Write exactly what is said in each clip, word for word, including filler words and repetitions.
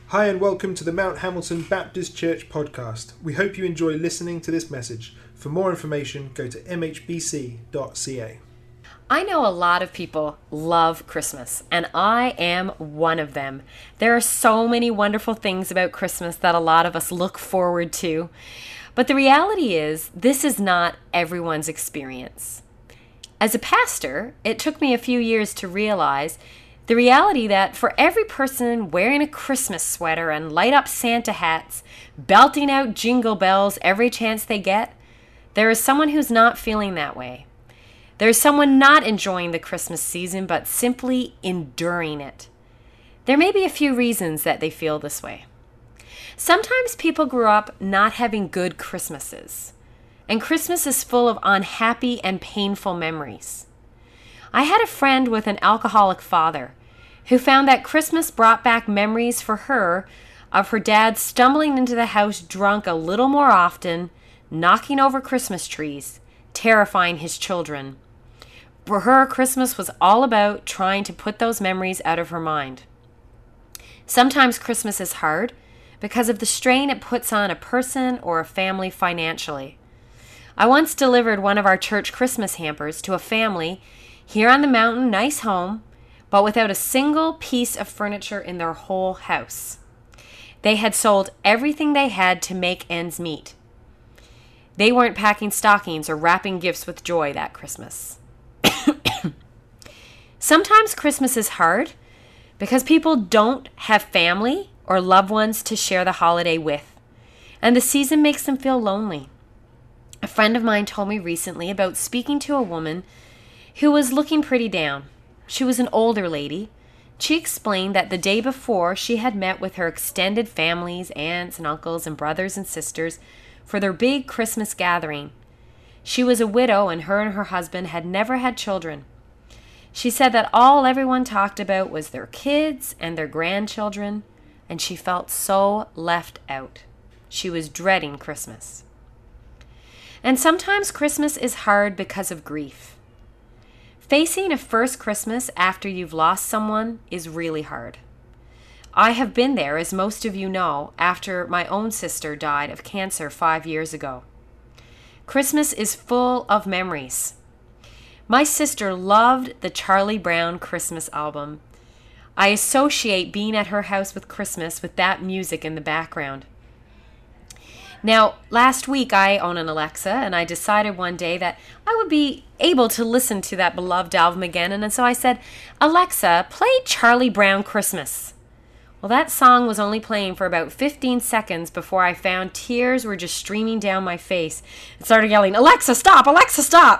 Hi and welcome to the Mount Hamilton Baptist Church podcast. We hope you enjoy listening to this message. For more information, go to m h b c dot c a. I know a lot of people love Christmas, and I am one of them. There are so many wonderful things about Christmas that a lot of us look forward to. But the reality is, this is not everyone's experience. As a pastor, it took me a few years to realize the reality that for every person wearing a Christmas sweater and light up Santa hats, belting out jingle bells every chance they get, there is someone who's not feeling that way. There's someone not enjoying the Christmas season, but simply enduring it. There may be a few reasons that they feel this way. Sometimes people grew up not having good Christmases, and Christmas is full of unhappy and painful memories. I had a friend with an alcoholic father who found that Christmas brought back memories for her of her dad stumbling into the house drunk a little more often, knocking over Christmas trees, terrifying his children. For her, Christmas was all about trying to put those memories out of her mind. Sometimes Christmas is hard because of the strain it puts on a person or a family financially. I once delivered one of our church Christmas hampers to a family here on the mountain, nice home, but without a single piece of furniture in their whole house. They had sold everything they had to make ends meet. They weren't packing stockings or wrapping gifts with joy that Christmas. Sometimes Christmas is hard because people don't have family or loved ones to share the holiday with, and the season makes them feel lonely. A friend of mine told me recently about speaking to a woman who was looking pretty down. She was an older lady. She explained that the day before she had met with her extended families, aunts and uncles and brothers and sisters for their big Christmas gathering. She was a widow, and her and her husband had never had children. She said that all everyone talked about was their kids and their grandchildren, and she felt so left out. She was dreading Christmas. And sometimes Christmas is hard because of grief. Facing a first Christmas after you've lost someone is really hard. I have been there, as most of you know, after my own sister died of cancer five years ago. Christmas is full of memories. My sister loved the Charlie Brown Christmas album. I associate being at her house with Christmas with that music in the background. Now, last week I own an Alexa, and I decided one day that I would be able to listen to that beloved album again, and so I said, "Alexa, play Charlie Brown Christmas." Well, that song was only playing for about fifteen seconds before I found tears were just streaming down my face and started yelling, "Alexa, stop! Alexa, stop!"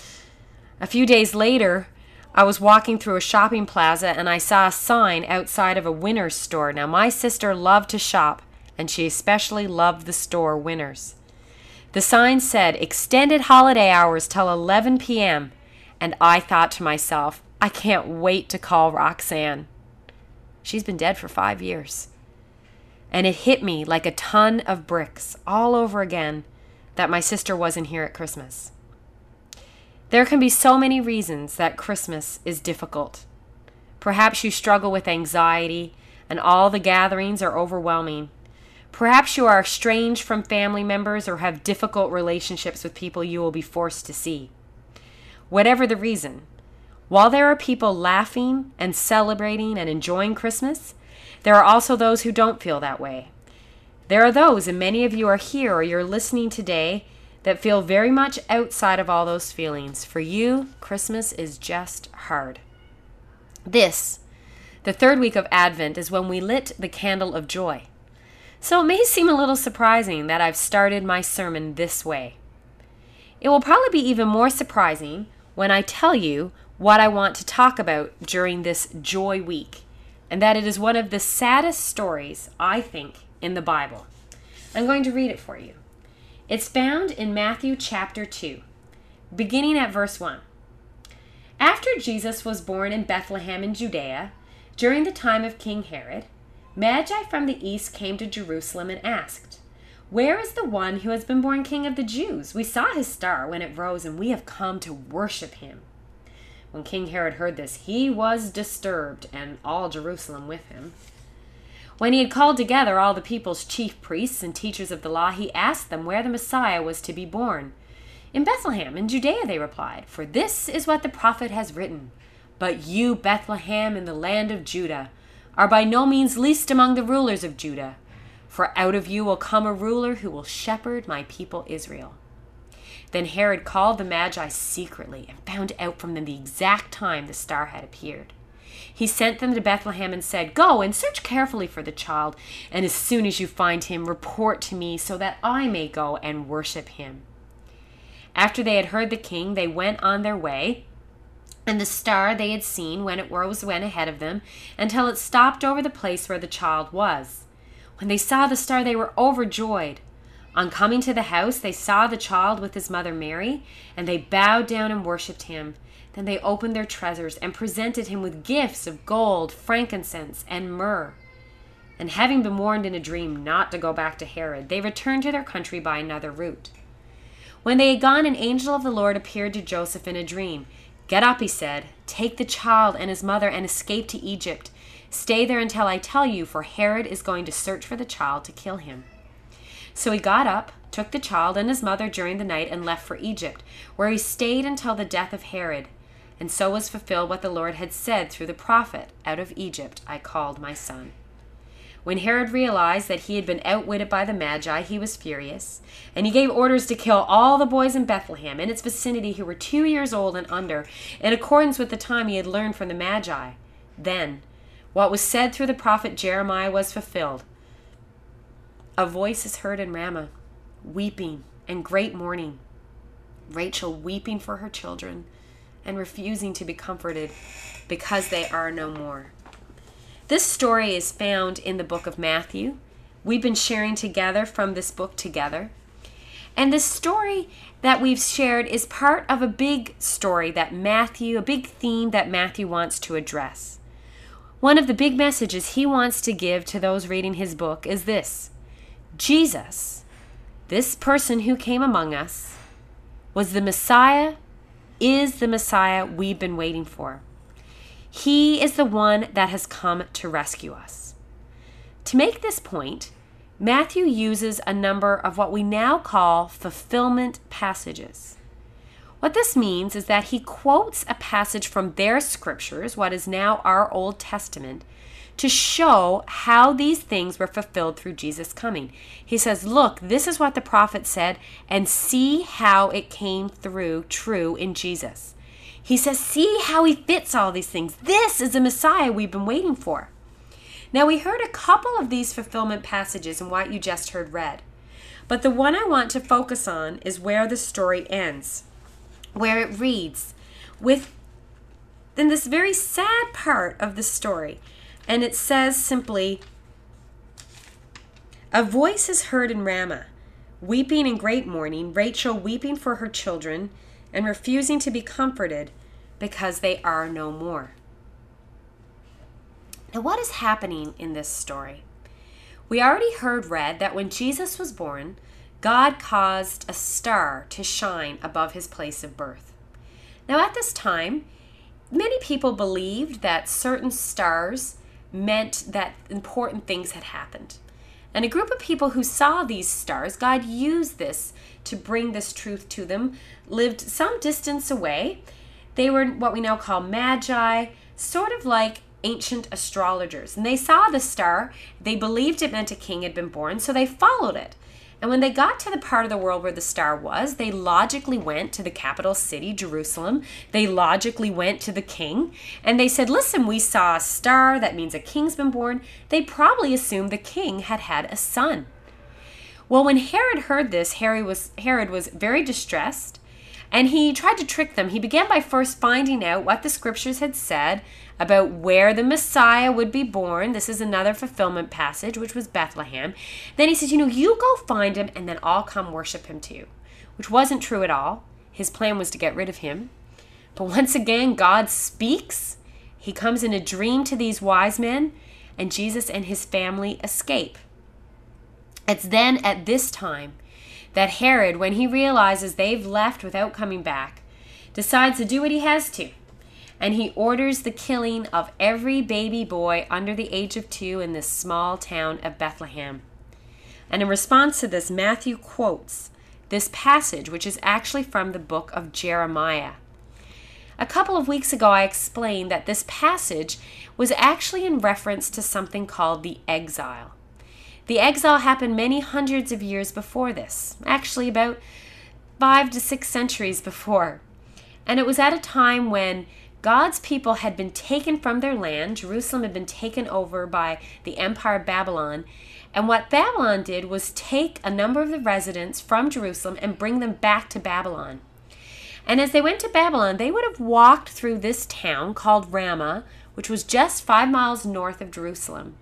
A few days later, I was walking through a shopping plaza and I saw a sign outside of a Winners store. Now, my sister loved to shop, and she especially loved the store Winners. The sign said, "Extended holiday hours till eleven p.m., and I thought to myself, I can't wait to call Roxanne. She's been dead for five years. And it hit me like a ton of bricks all over again that my sister wasn't here at Christmas. There can be so many reasons that Christmas is difficult. Perhaps you struggle with anxiety and all the gatherings are overwhelming. Perhaps you are estranged from family members or have difficult relationships with people you will be forced to see. Whatever the reason, while there are people laughing and celebrating and enjoying Christmas, there are also those who don't feel that way. There are those, and many of you are here or you're listening today, that feel very much outside of all those feelings. For you, Christmas is just hard. This, the third week of Advent, is when we lit the candle of joy. So it may seem a little surprising that I've started my sermon this way. It will probably be even more surprising when I tell you what I want to talk about during this Joy Week, and that it is one of the saddest stories, I think, in the Bible. I'm going to read it for you. It's found in Matthew chapter two, beginning at verse one. After Jesus was born in Bethlehem in Judea, during the time of King Herod, Magi from the east came to Jerusalem and asked, "Where is the one who has been born King of the Jews? We saw his star when it rose, and we have come to worship him." When King Herod heard this, he was disturbed, and all Jerusalem with him. When he had called together all the people's chief priests and teachers of the law, he asked them where the Messiah was to be born. In Bethlehem, in Judea, they replied, for this is what the prophet has written. But you, Bethlehem, in the land of Judah, are by no means least among the rulers of Judah, for out of you will come a ruler who will shepherd my people Israel. Then Herod called the Magi secretly and found out from them the exact time the star had appeared. He sent them to Bethlehem and said, go and search carefully for the child, and as soon as you find him, report to me so that I may go and worship him. After they had heard the king, they went on their way, and the star they had seen when it rose went ahead of them until it stopped over the place where the child was. When they saw the star, they were overjoyed. On coming to the house, they saw the child with his mother Mary, and they bowed down and worshipped him. Then they opened their treasures and presented him with gifts of gold, frankincense, and myrrh. And having been warned in a dream not to go back to Herod, they returned to their country by another route. When they had gone, an angel of the Lord appeared to Joseph in a dream. Get up, he said, take the child and his mother and escape to Egypt. Stay there until I tell you, for Herod is going to search for the child to kill him. So he got up, took the child and his mother during the night, and left for Egypt, where he stayed until the death of Herod. And so was fulfilled what the Lord had said through the prophet, out of Egypt I called my son. When Herod realized that he had been outwitted by the Magi, he was furious, and he gave orders to kill all the boys in Bethlehem and its vicinity who were two years old and under, in accordance with the time he had learned from the Magi. Then, what was said through the prophet Jeremiah was fulfilled. A voice is heard in Ramah, weeping and great mourning, Rachel weeping for her children and refusing to be comforted because they are no more. This story is found in the book of Matthew. We've been sharing together from this book together. And this story that we've shared is part of a big story that Matthew, a big theme that Matthew wants to address. One of the big messages he wants to give to those reading his book is this: Jesus, this person who came among us, was the Messiah, is the Messiah we've been waiting for. He is the one that has come to rescue us. To make this point, Matthew uses a number of what we now call fulfillment passages. What this means is that he quotes a passage from their scriptures, what is now our Old Testament, to show how these things were fulfilled through Jesus' coming. He says, look, this is what the prophet said, and see how it came through true in Jesus. He says, see how he fits all these things. This is the Messiah we've been waiting for. Now, we heard a couple of these fulfillment passages in what you just heard read. But the one I want to focus on is where the story ends, where it reads, with in this very sad part of the story. And it says simply, a voice is heard in Ramah, weeping in great mourning, Rachel weeping for her children and refusing to be comforted because they are no more. Now, what is happening in this story? We already heard read that when Jesus was born, God caused a star to shine above his place of birth. Now, at this time, many people believed that certain stars meant that important things had happened. And a group of people who saw these stars, God used this to bring this truth to them, lived some distance away. They were what we now call magi, sort of like ancient astrologers. And they saw the star, they believed it meant a king had been born, so they followed it. And when they got to the part of the world where the star was, they logically went to the capital city, Jerusalem. They logically went to the king, and they said, listen, we saw a star, that means a king's been born. They probably assumed the king had had a son. Well, when Herod heard this, Herod was, Herod was very distressed, and he tried to trick them. He began by first finding out what the scriptures had said about where the Messiah would be born. This is another fulfillment passage, which was Bethlehem. Then he says, you know, you go find him, and then I'll come worship him too, which wasn't true at all. His plan was to get rid of him. But once again, God speaks. He comes in a dream to these wise men, and Jesus and his family escape. It's then at this time that Herod, when he realizes they've left without coming back, decides to do what he has to. and he orders the killing of every baby boy under the age of two in this small town of Bethlehem. And in response to this, Matthew quotes this passage, which is actually from the book of Jeremiah. A couple of weeks ago, I explained that this passage was actually in reference to something called the exile. The exile happened many hundreds of years before this, actually about five to six centuries before. And it was at a time when God's people had been taken from their land. Jerusalem had been taken over by the Empire of Babylon. And what Babylon did was take a number of the residents from Jerusalem and bring them back to Babylon. And as they went to Babylon, they would have walked through this town called Ramah, which was just five miles north of Jerusalem.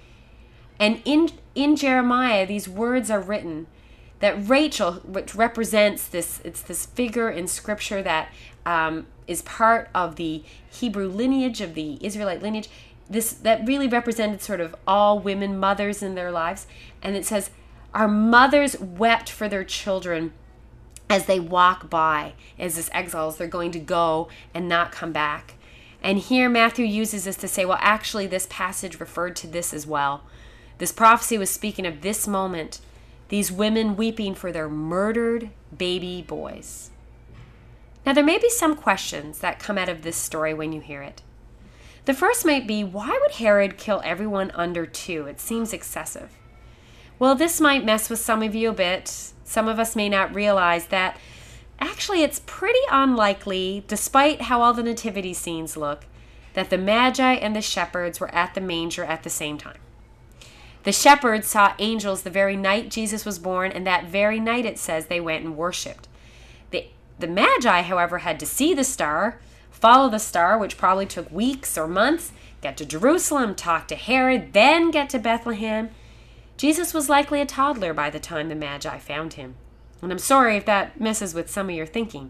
And in, in Jeremiah, these words are written that Rachel, which represents this, it's this figure in Scripture that um, is part of the Hebrew lineage, of the Israelite lineage, this that really represented sort of all women, mothers in their lives. And it says, our mothers wept for their children as they walk by, as this exiles, they're going to go and not come back. And here Matthew uses this to say, well, actually this passage referred to this as well. This prophecy was speaking of this moment, these women weeping for their murdered baby boys. Now there may be some questions that come out of this story when you hear it. The first might be, why would Herod kill everyone under two? It seems excessive. Well, this might mess with some of you a bit. Some of us may not realize that actually it's pretty unlikely, despite how all the nativity scenes look, that the Magi and the shepherds were at the manger at the same time. The shepherds saw angels the very night Jesus was born, and that very night, it says, they went and worshipped. The, the Magi, however, had to see the star, follow the star, which probably took weeks or months, get to Jerusalem, talk to Herod, then get to Bethlehem. Jesus was likely a toddler by the time the Magi found him. And I'm sorry if that messes with some of your thinking.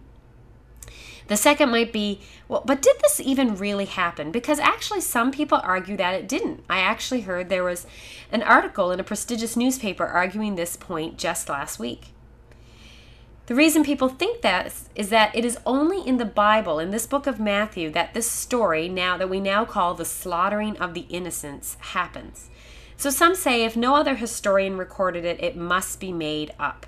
The second might be, well, but did this even really happen? Because actually some people argue that it didn't. I actually heard there was an article in a prestigious newspaper arguing this point just last week. The reason people think that is that it is only in the Bible, in this book of Matthew, that this story, now that we now call the slaughtering of the innocents, happens. So some say if no other historian recorded it, it must be made up.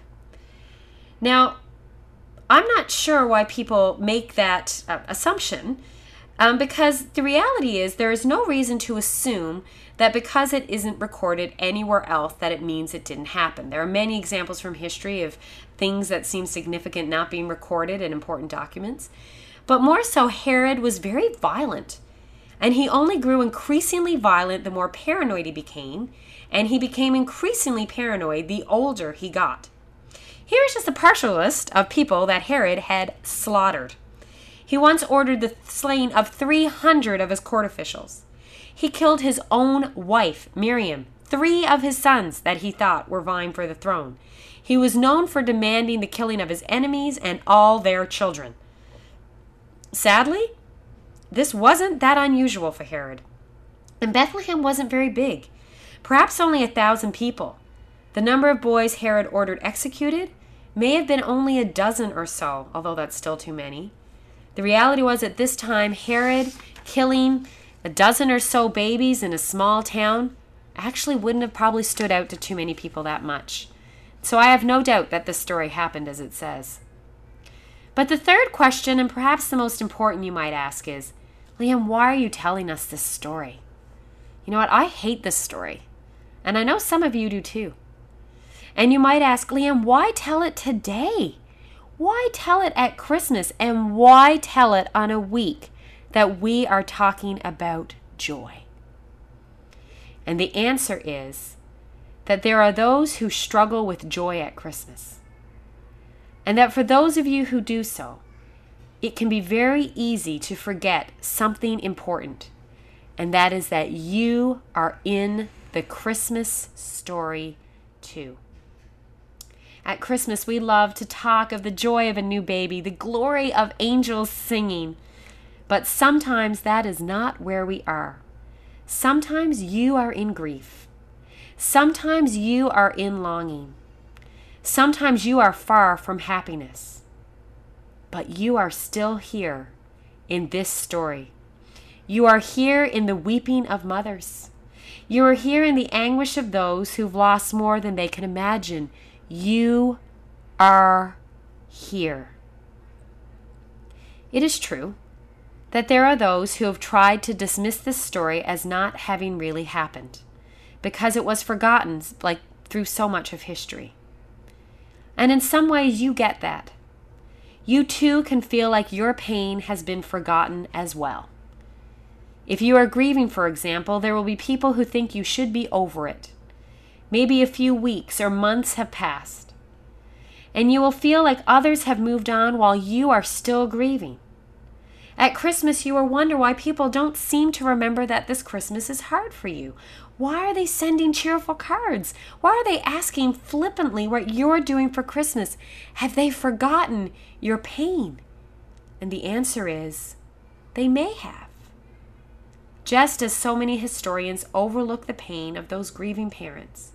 Now, I'm not sure why people make that uh, assumption, um, because the reality is there is no reason to assume that because it isn't recorded anywhere else that it means it didn't happen. There are many examples from history of things that seem significant not being recorded in important documents. But more so, Herod was very violent. And he only grew increasingly violent the more paranoid he became, and he became increasingly paranoid the older he got. Here's just a partial list of people that Herod had slaughtered. He once ordered the slaying of three hundred of his court officials. He killed his own wife, Miriam, three of his sons that he thought were vying for the throne. He was known for demanding the killing of his enemies and all their children. Sadly, this wasn't that unusual for Herod. And Bethlehem wasn't very big, perhaps only a thousand people. The number of boys Herod ordered executed may have been only a dozen or so, although that's still too many. The reality was at this time, Herod killing a dozen or so babies in a small town actually wouldn't have probably stood out to too many people that much. So I have no doubt that this story happened as it says. But the third question, and perhaps the most important you might ask, is, Liam, why are you telling us this story? You know what? I hate this story. And I know some of you do too. And you might ask, Liam, why tell it today? Why tell it at Christmas? And why tell it on a week that we are talking about joy? And the answer is that there are those who struggle with joy at Christmas. And that for those of you who do so, it can be very easy to forget something important. And that is that you are in the Christmas story too. At Christmas, we love to talk of the joy of a new baby, the glory of angels singing. But sometimes that is not where we are. Sometimes you are in grief. Sometimes you are in longing. Sometimes you are far from happiness. But you are still here in this story You are here in the weeping of mothers. You are here in the anguish of those who've lost more than they can imagine. You are here. It is true that there are those who have tried to dismiss this story as not having really happened, because it was forgotten like through so much of history. And in some ways you get that. You too can feel like your pain has been forgotten as well. If you are grieving, for example, there will be people who think you should be over it. Maybe a few weeks or months have passed, and you will feel like others have moved on while you are still grieving. At Christmas, you will wonder why people don't seem to remember that this Christmas is hard for you. Why are they sending cheerful cards? Why are they asking flippantly what you're doing for Christmas? Have they forgotten your pain? And the answer is, they may have. Just as so many historians overlook the pain of those grieving parents.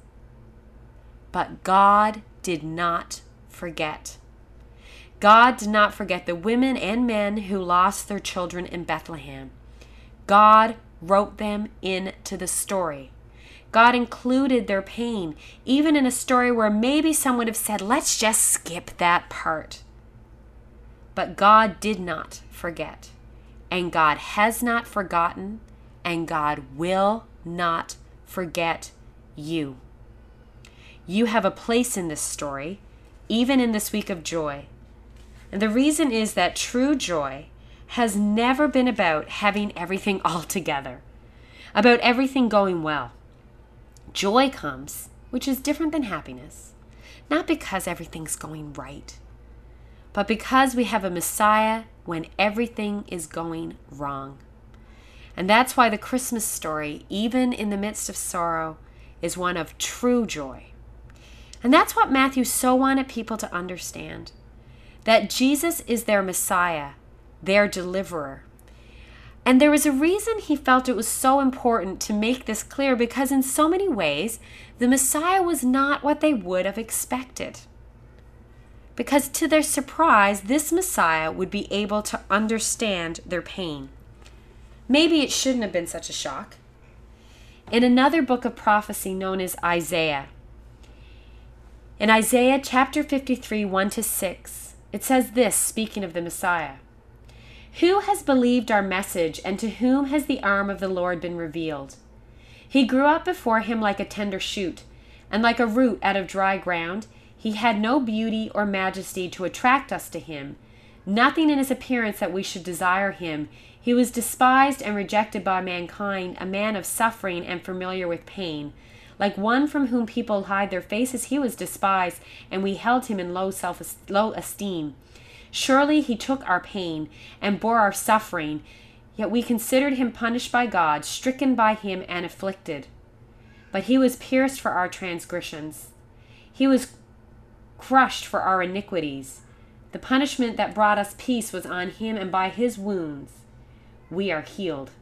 But God did not forget. God did not forget the women and men who lost their children in Bethlehem. God wrote them into the story. God included their pain, even in a story where maybe some would have said, let's just skip that part. But God did not forget, and God has not forgotten, and God will not forget you. You have a place in this story, even in this week of joy. And the reason is that true joy has never been about having everything all together, about everything going well. Joy comes, which is different than happiness, not because everything's going right, but because we have a Messiah when everything is going wrong. And that's why the Christmas story, even in the midst of sorrow, is one of true joy. And that's what Matthew so wanted people to understand, that Jesus is their Messiah, their deliverer. And there was a reason he felt it was so important to make this clear, because in so many ways, the Messiah was not what they would have expected. Because to their surprise, this Messiah would be able to understand their pain. Maybe it shouldn't have been such a shock. In another book of prophecy known as Isaiah, in Isaiah chapter fifty-three, one to six, it says this, speaking of the Messiah. Who has believed our message, and to whom has the arm of the Lord been revealed? He grew up before him like a tender shoot, and like a root out of dry ground. He had no beauty or majesty to attract us to him, nothing in his appearance that we should desire him. He was despised and rejected by mankind, a man of suffering and familiar with pain. Like one from whom people hide their faces, he was despised, and we held him in low self low esteem. Surely he took our pain and bore our suffering, yet we considered him punished by God, stricken by him and afflicted. But he was pierced for our transgressions. He was crushed for our iniquities. The punishment that brought us peace was on him, and by his wounds we are healed.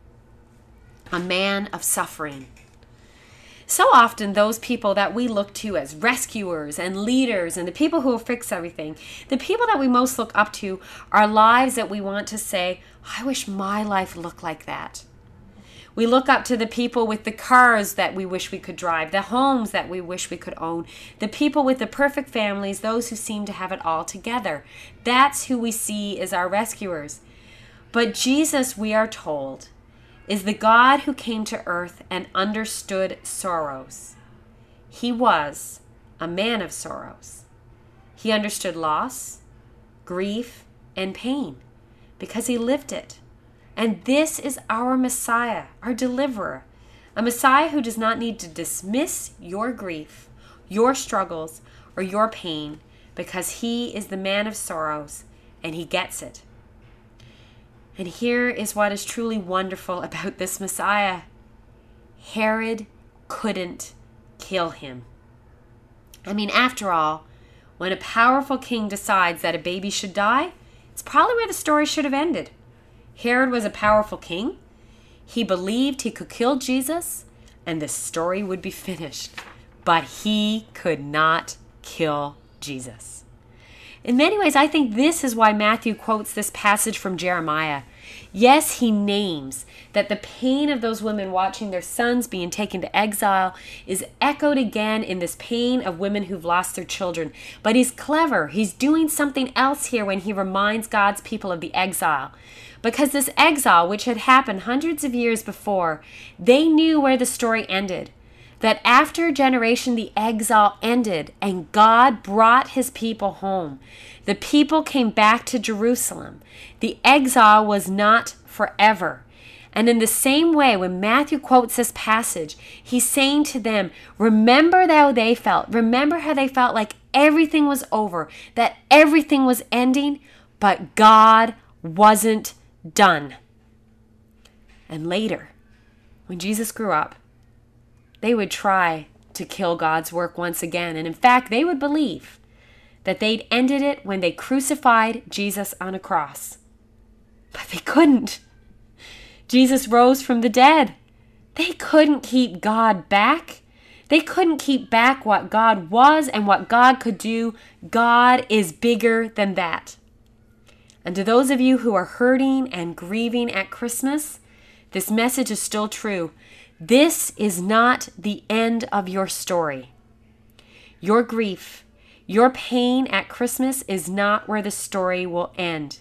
A man of suffering. So often those people that we look to as rescuers and leaders and the people who will fix everything, the people that we most look up to are lives that we want to say, I wish my life looked like that. We look up to the people with the cars that we wish we could drive, the homes that we wish we could own, the people with the perfect families, those who seem to have it all together. That's who we see as our rescuers. But Jesus, we are told, is the God who came to earth and understood sorrows. He was a man of sorrows. He understood loss, grief, and pain because he lived it. And this is our Messiah, our deliverer, a Messiah who does not need to dismiss your grief, your struggles, or your pain, because he is the man of sorrows and he gets it. And here is what is truly wonderful about this Messiah. Herod couldn't kill him. I mean, after all, when a powerful king decides that a baby should die, it's probably where the story should have ended. Herod was a powerful king. He believed he could kill Jesus, and the story would be finished. But he could not kill Jesus. In many ways, I think this is why Matthew quotes this passage from Jeremiah. Yes, he names that the pain of those women watching their sons being taken to exile is echoed again in this pain of women who've lost their children. But he's clever. He's doing something else here when he reminds God's people of the exile. Because this exile, which had happened hundreds of years before, they knew where the story ended. That after a generation, the exile ended and God brought his people home. The people came back to Jerusalem. The exile was not forever. And in the same way, when Matthew quotes this passage, he's saying to them, remember how they felt. Remember how they felt like everything was over, that everything was ending, but God wasn't done. And later, when Jesus grew up, they would try to kill God's work once again. And in fact, they would believe that they'd ended it when they crucified Jesus on a cross. But they couldn't. Jesus rose from the dead. They couldn't keep God back. They couldn't keep back what God was and what God could do. God is bigger than that. And to those of you who are hurting and grieving at Christmas, this message is still true. This is not the end of your story. Your grief, your pain at Christmas is not where the story will end.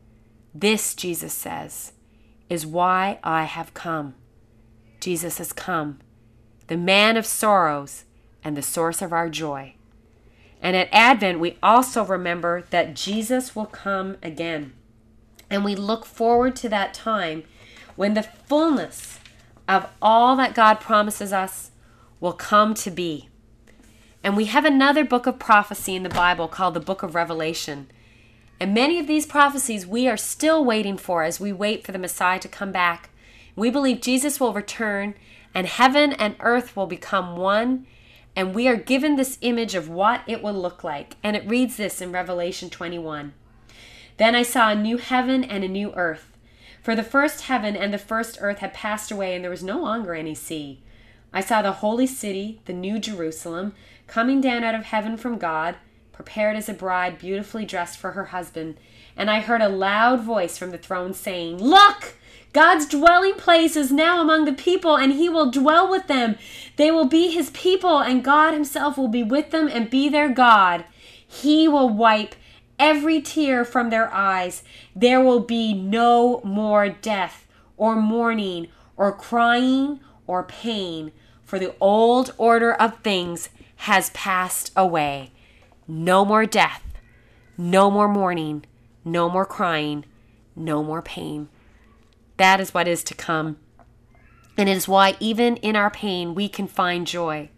This, Jesus says, is why I have come. Jesus has come, the man of sorrows and the source of our joy. And at Advent, we also remember that Jesus will come again. And we look forward to that time when the fullness of all that God promises us will come to be. And we have another book of prophecy in the Bible called the Book of Revelation. And many of these prophecies we are still waiting for as we wait for the Messiah to come back. We believe Jesus will return and heaven and earth will become one. And we are given this image of what it will look like. And it reads this in Revelation twenty-one. Then I saw a new heaven and a new earth. For the first heaven and the first earth had passed away, and there was no longer any sea. I saw the holy city, the new Jerusalem, coming down out of heaven from God, prepared as a bride beautifully dressed for her husband. And I heard a loud voice from the throne saying, Look! God's dwelling place is now among the people, and he will dwell with them. They will be his people, and God himself will be with them and be their God. He will wipe every tear from their eyes. There will be no more death, or mourning, or crying, or pain, for the old order of things has passed away. No more death, no more mourning, no more crying, no more pain. That is what is to come. And it is why even in our pain we can find joy.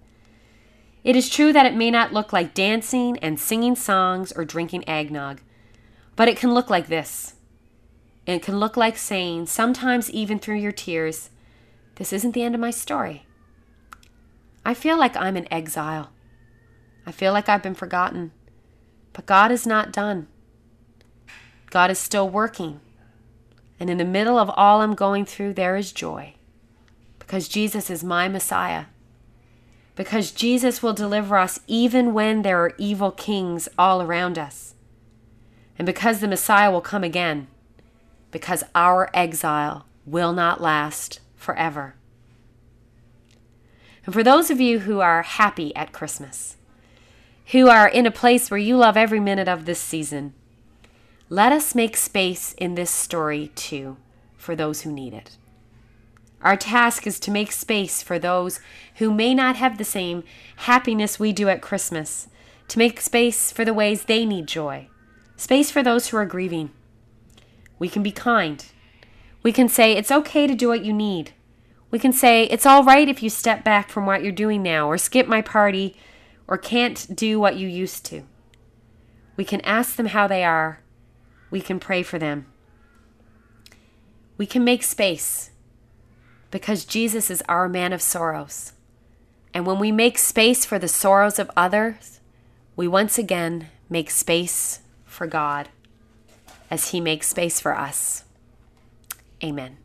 It is true that it may not look like dancing and singing songs or drinking eggnog, but it can look like this. It can look like saying, sometimes even through your tears, this isn't the end of my story. I feel like I'm in exile. I feel like I've been forgotten, but God is not done. God is still working. And in the middle of all I'm going through, there is joy, because Jesus is my Messiah. Because Jesus will deliver us even when there are evil kings all around us. And because the Messiah will come again. Because our exile will not last forever. And for those of you who are happy at Christmas, who are in a place where you love every minute of this season, let us make space in this story too for those who need it. Our task is to make space for those who may not have the same happiness we do at Christmas, to make space for the ways they need joy, space for those who are grieving. We can be kind. We can say it's okay to do what you need. We can say it's all right if you step back from what you're doing now, or skip my party, or can't do what you used to. We can ask them how they are. We can pray for them. We can make space, because Jesus is our man of sorrows. And when we make space for the sorrows of others, we once again make space for God as he makes space for us. Amen.